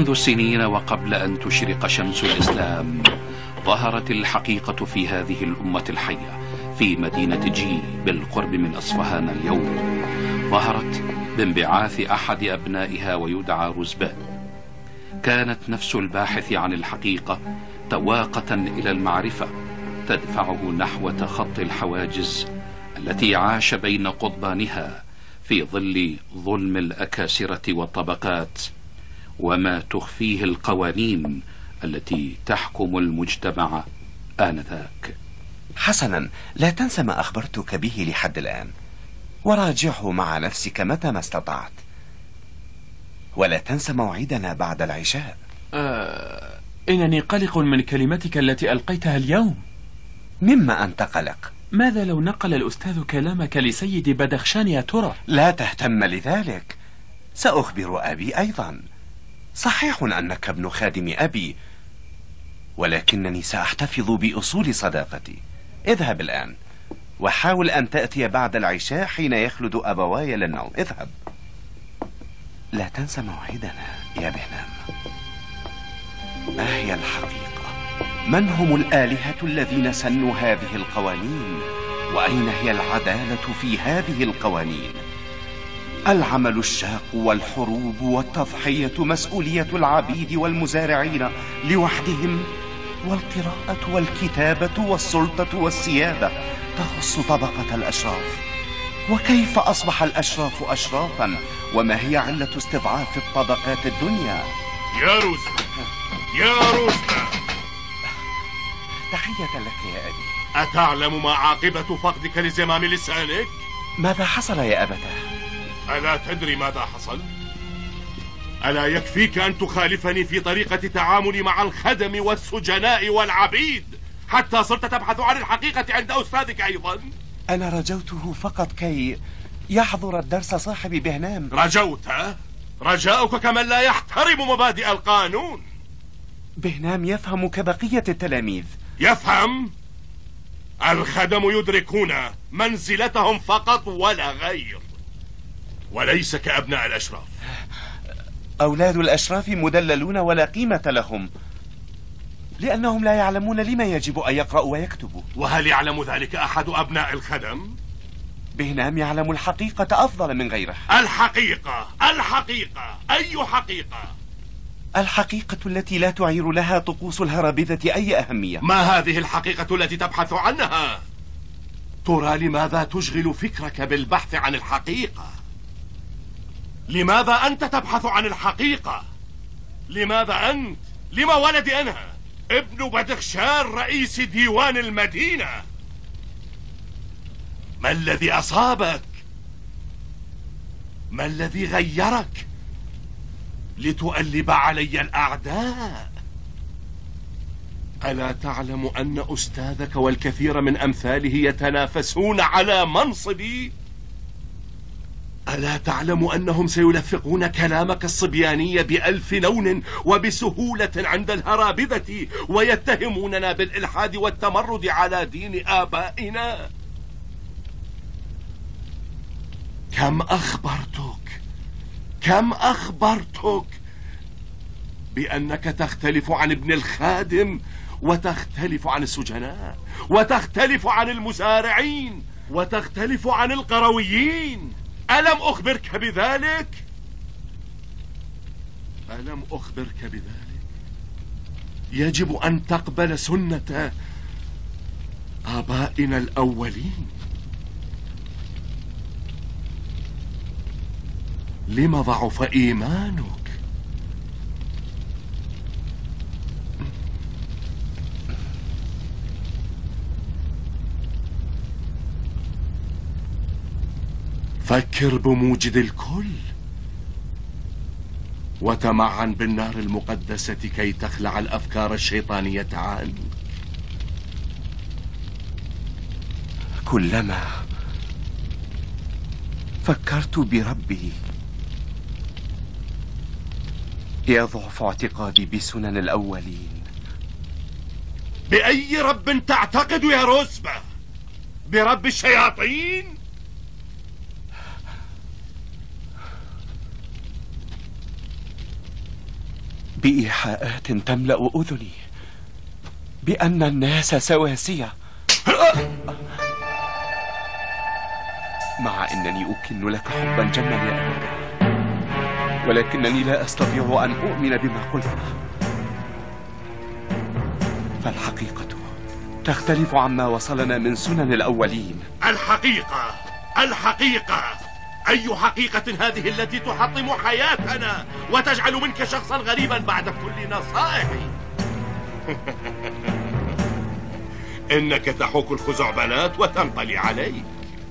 منذ سنين وقبل أن تشرق شمس الإسلام ظهرت الحقيقة في هذه الأمة الحية في مدينة جي بالقرب من أصفهان اليوم. ظهرت بانبعاث أحد أبنائها ويدعى رزبان. كانت نفس الباحث عن الحقيقة تواقة إلى المعرفة تدفعه نحو تخطي الحواجز التي عاش بين قضبانها في ظل ظلم الأكاسرة والطبقات وما تخفيه القوانين التي تحكم المجتمع آنذاك. حسنا، لا تنسى ما أخبرتك به لحد الآن، وراجعه مع نفسك متى ما استطعت، ولا تنسى موعدنا بعد العشاء. إنني قلق من كلمتك التي ألقيتها اليوم. مما أنت قلق؟ ماذا لو نقل الأستاذ كلامك لسيد بدخشان يا ترى؟ لا تهتم لذلك، سأخبر أبي أيضا. صحيح أنك ابن خادم أبي، ولكنني سأحتفظ بأصول صداقتي. اذهب الآن وحاول أن تأتي بعد العشاء حين يخلد أبواي للنوم. اذهب. لا تنسى موعدنا يا بهنام. ما هي الحقيقة؟ من هم الآلهة الذين سنوا هذه القوانين؟ وأين هي العدالة في هذه القوانين؟ العمل الشاق والحروب والتضحية مسؤولية العبيد والمزارعين لوحدهم، والقراءة والكتابة والسلطة والسيادة تخص طبقة الأشراف. وكيف أصبح الأشراف أشرافا؟ وما هي علة استضعاف الطبقات الدنيا؟ يا روزنا، يا روزنا، تحية لك يا أبي. أتعلم ما عاقبة فقدك لزمام لسانك؟ ماذا حصل يا أبتاه؟ ألا تدري ماذا حصل؟ ألا يكفيك أن تخالفني في طريقة تعاملي مع الخدم والسجناء والعبيد حتى صرت تبحث عن الحقيقة عند أستاذك أيضا؟ أنا رجوته فقط كي يحضر الدرس صاحبي بهنام. رجوت؟ رجاؤك كمن لا يحترم مبادئ القانون. بهنام يفهم كبقية التلاميذ. يفهم؟ الخدم يدركون منزلتهم فقط ولا غير، وليس كأبناء الأشراف. أولاد الأشراف مدللون ولا قيمة لهم، لأنهم لا يعلمون لما يجب أن يقرأوا ويكتبوا. وهل يعلم ذلك أحد أبناء الخدم؟ بهنام يعلم الحقيقة أفضل من غيره. الحقيقة؟ الحقيقة؟ أي حقيقة؟ الحقيقة التي لا تعير لها طقوس الهرابذة أي أهمية. ما هذه الحقيقة التي تبحث عنها؟ ترى لماذا تشغل فكرك بالبحث عن الحقيقة؟ لماذا أنت تبحث عن الحقيقة؟ لماذا أنت؟ لما ولدي أنا ابن بدخشان رئيس ديوان المدينة؟ ما الذي أصابك؟ ما الذي غيرك لتؤلب علي الأعداء؟ ألا تعلم أن أستاذك والكثير من أمثاله يتنافسون على منصبي؟ ألا تعلم أنهم سيلفقون كلامك الصبياني بألف لون وبسهولة عند الهرابذة، ويتهموننا بالإلحاد والتمرد على دين آبائنا؟ كم أخبرتك بأنك تختلف عن ابن الخادم، وتختلف عن السجناء، وتختلف عن المزارعين، وتختلف عن القرويين؟ ألم أخبرك بذلك؟ ألم أخبرك بذلك؟ يجب أن تقبل سنة آبائنا الأولين. لم ضعف إيمانك؟ فكر بموجد الكل، وتمعن بالنار المقدسة كي تخلع الأفكار الشيطانية عنك. كلما فكرت بربي يضعف اعتقادي بسنن الأولين. بأي رب تعتقد يا رزبة؟ برب الشياطين؟ بإيحاءات تملأ أذني بأن الناس سواسية، مع أنني أكن لك حبا جما يا أبي، ولكنني لا أستطيع أن أؤمن بما قلته، فالحقيقة تختلف عما وصلنا من سنن الأولين. الحقيقة أي حقيقة هذه التي تحطم حياتنا وتجعل منك شخصا غريبا بعد كل نصائحي؟ إنك تحوك الخزعبلات وتنطلي عليك.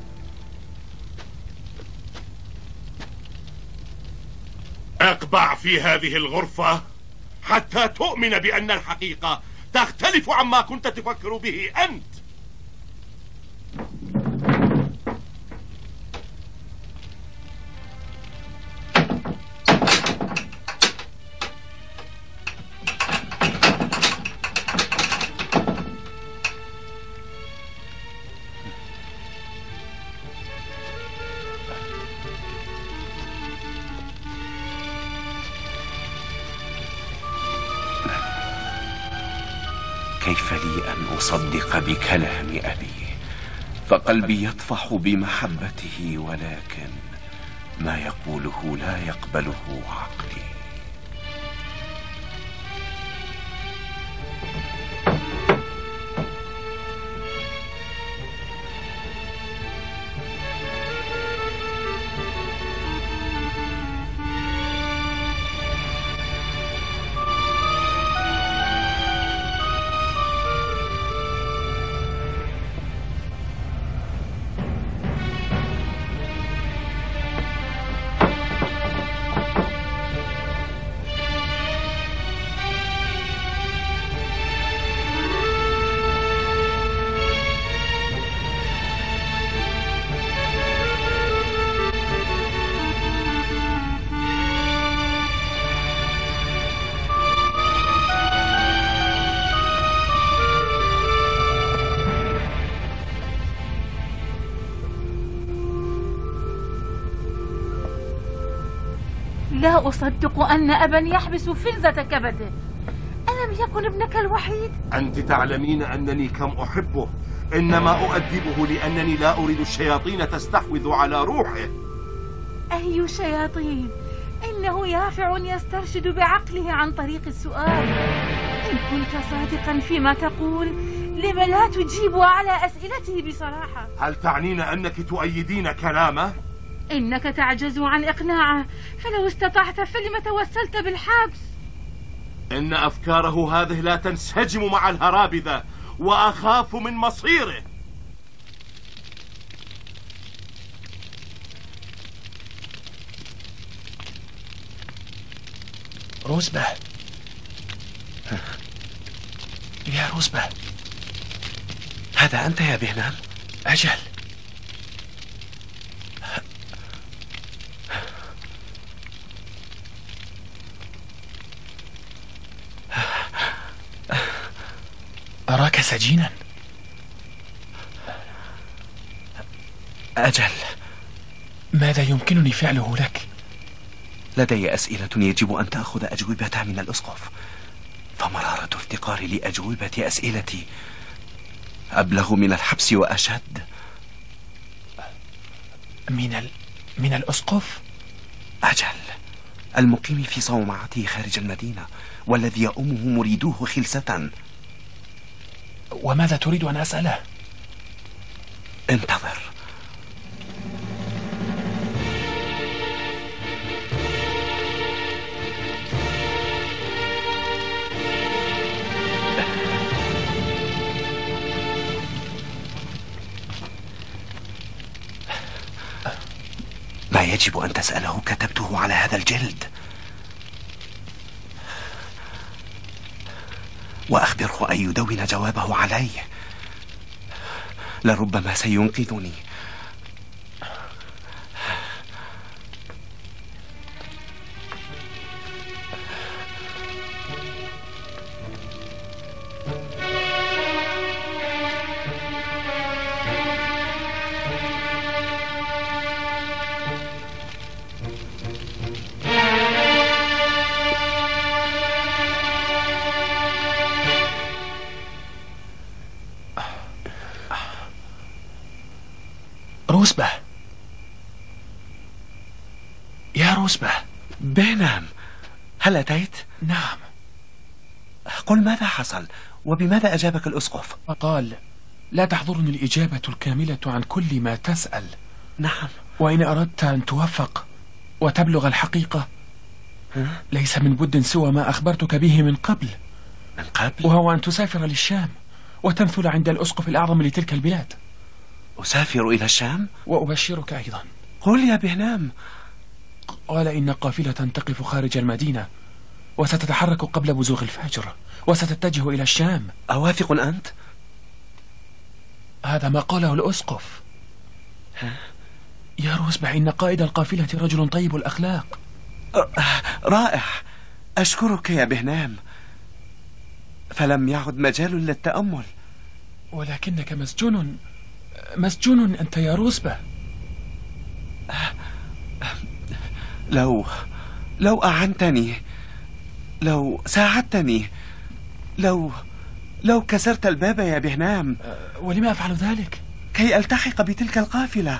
اقبع في هذه الغرفة حتى تؤمن بأن الحقيقة تختلف عما كنت تفكر به أنت. كيف لي أن أصدق بكلام أبي؟ فقلبي يطفح بمحبته، ولكن ما يقوله لا يقبله عقلي. لا أصدق أن أبا يحبس فلذة كبده. ألم يكن ابنك الوحيد؟ أنت تعلمين أنني كم أحبه، إنما أؤدبه لأنني لا أريد الشياطين تستحوذ على روحه. أي شياطين؟ إنه يافع يسترشد بعقله عن طريق السؤال. إن كنت صادقا فيما تقول، لم لا تجيب على أسئلته بصراحة؟ هل تعنين أنك تؤيدين كلامه؟ إنك تعجز عن إقناعه، فلو استطعت فلم توسلت بالحبس؟ إن أفكاره هذه لا تنسجم مع الهرابذة، وأخاف من مصيره. روزبه، يا روزبه. هذا أنت يا بهنام؟ أجل. أراك سجينا. أجل. ماذا يمكنني فعله لك؟ لدي أسئلة يجب أن تأخذ أجوبتها من الأسقف، فمرارة افتقاري لأجوبة أسئلتي أبلغ من الحبس وأشد. من الأسقف؟ أجل، المقيم في صومعته خارج المدينة، والذي يؤمه مريدوه خلسة. وماذا تريد أن أسأله؟ انتظر. ما يجب أن تسأله كتبته على هذا الجلد، وأخبره أن يدون جوابه عليه، لربما سينقذني. روزبه، يا روزبه. بهنام، هل أتيت؟ نعم. قل ماذا حصل وبماذا أجابك الأسقف؟ قال لا تحضرني الإجابة الكاملة عن كل ما تسأل. نعم. وإن أردت أن توفق وتبلغ الحقيقة ليس من بد سوى ما أخبرتك به من قبل. من قبل؟ وهو أن تسافر للشام وتمثل عند الأسقف الأعظم لتلك البلاد. أسافر إلى الشام؟ وأبشرك أيضا. قل يا بهنام. قال إن قافلة تقف خارج المدينة وستتحرك قبل بزوغ الفجر وستتجه إلى الشام. أواثق أنت؟ هذا ما قاله الأسقف. يا روزبه، إن قائد القافلة رجل طيب الأخلاق. رائع، أشكرك يا بهنام، فلم يعد مجال للتأمل. ولكنك مسجون أنت يا روزبه. لو أعنتني، لو ساعدتني، لو كسرت الباب يا بهنام. ولما أفعل ذلك؟ كي ألتحق بتلك القافلة.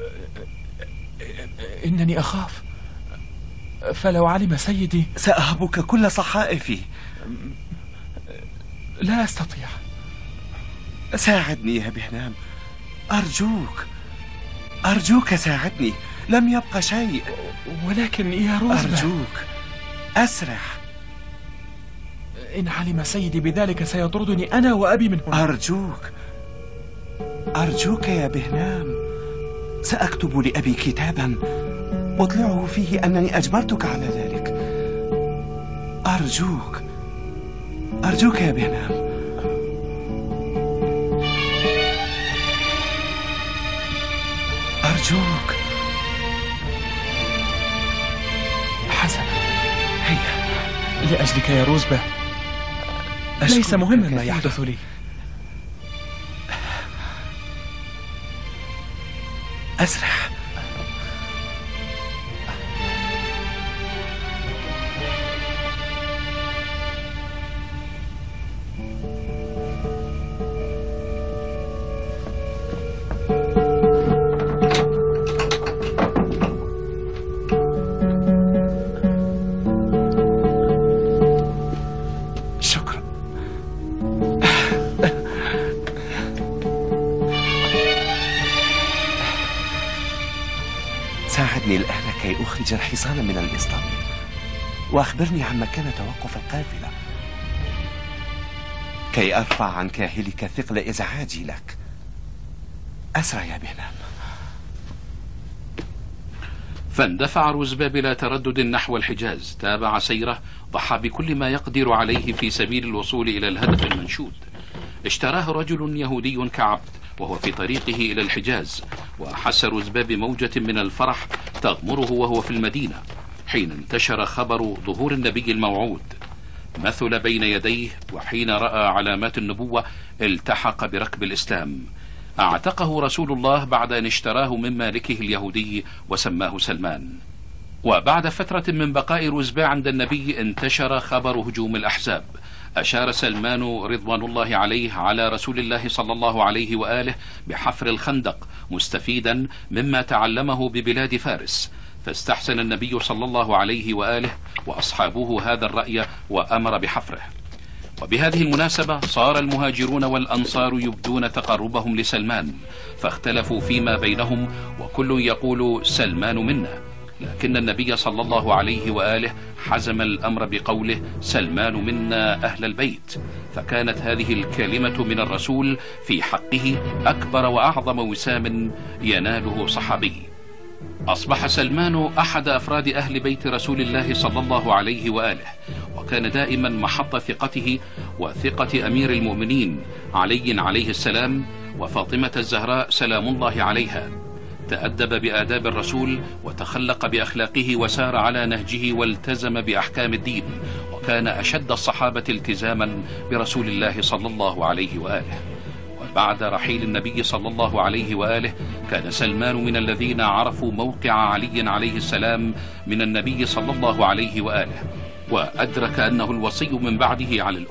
إنني أخاف، فلو علم سيدي. سأهبك كل صحائفي. لا أستطيع. ساعدني يا بهنام، أرجوك ساعدني، لم يبق شيء. ولكن يا روزبه، أرجوك أسرح. إن علم سيدي بذلك سيطردني أنا وأبي من هنا. أرجوك يا بهنام، سأكتب لأبي كتابا أطلعه فيه أنني أجبرتك على ذلك. أرجوك يا بهنام. أرجوك. حسنا، هيا. لأجلك يا روزبه، ليس مهما ما يحدث لي. أسرح. ساعدني الآن كي أخرج الحصان من الإسطبل، وأخبرني عن مكان توقف القافلة كي أرفع عن كاهلك ثقل إزعاجي لك. أسرع يا بهنام. فاندفع روزبه بلا تردد نحو الحجاز، تابع سيره، ضحى بكل ما يقدر عليه في سبيل الوصول إلى الهدف المنشود. اشتراه رجل يهودي كعبد وهو في طريقه إلى الحجاز، وأحس روزبه بموجة من الفرح تغمره وهو في المدينة حين انتشر خبر ظهور النبي الموعود. مثل بين يديه، وحين رأى علامات النبوة التحق بركب الإسلام. اعتقه رسول الله بعد أن اشتراه من مالكه اليهودي وسماه سلمان. وبعد فترة من بقاء روزبه عند النبي انتشر خبر هجوم الأحزاب. أشار سلمان رضوان الله عليه على رسول الله صلى الله عليه وآله بحفر الخندق، مستفيدا مما تعلمه ببلاد فارس، فاستحسن النبي صلى الله عليه وآله وأصحابه هذا الرأي وأمر بحفره. وبهذه المناسبة صار المهاجرون والأنصار يبدون تقربهم لسلمان، فاختلفوا فيما بينهم، وكل يقول سلمان منا، لكن النبي صلى الله عليه وآله حزم الأمر بقوله سلمان منا أهل البيت، فكانت هذه الكلمة من الرسول في حقه أكبر وأعظم وسام يناله صحابي. أصبح سلمان أحد أفراد أهل بيت رسول الله صلى الله عليه وآله، وكان دائما محط ثقته وثقة أمير المؤمنين علي عليه السلام وفاطمة الزهراء سلام الله عليها. تأدب بآداب الرسول وتخلق بأخلاقه وسار على نهجه والتزم بأحكام الدين، وكان أشد الصحابة التزاما برسول الله صلى الله عليه وآله. وبعد رحيل النبي صلى الله عليه وآله كان سلمان من الذين عرفوا موقع علي عليه السلام من النبي صلى الله عليه وآله، وأدرك أنه الوصي من بعده على الأمة.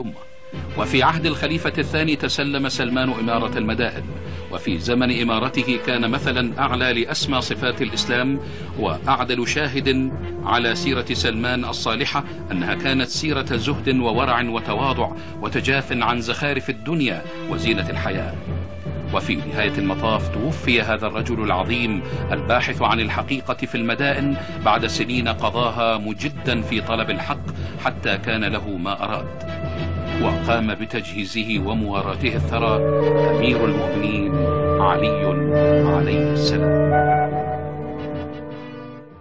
وفي عهد الخليفة الثاني تسلم سلمان إمارة المدائن، وفي زمن إمارته كان مثلا أعلى لأسمى صفات الإسلام وأعدل شاهد على سيرة سلمان الصالحة أنها كانت سيرة زهد وورع وتواضع وتجاف عن زخارف الدنيا وزينة الحياة. وفي نهاية المطاف توفي هذا الرجل العظيم الباحث عن الحقيقة في المدائن بعد سنين قضاها مجدا في طلب الحق حتى كان له ما أراد، وقام بتجهيزه ومواراته الثراء أمير المؤمنين علي عليه السلام.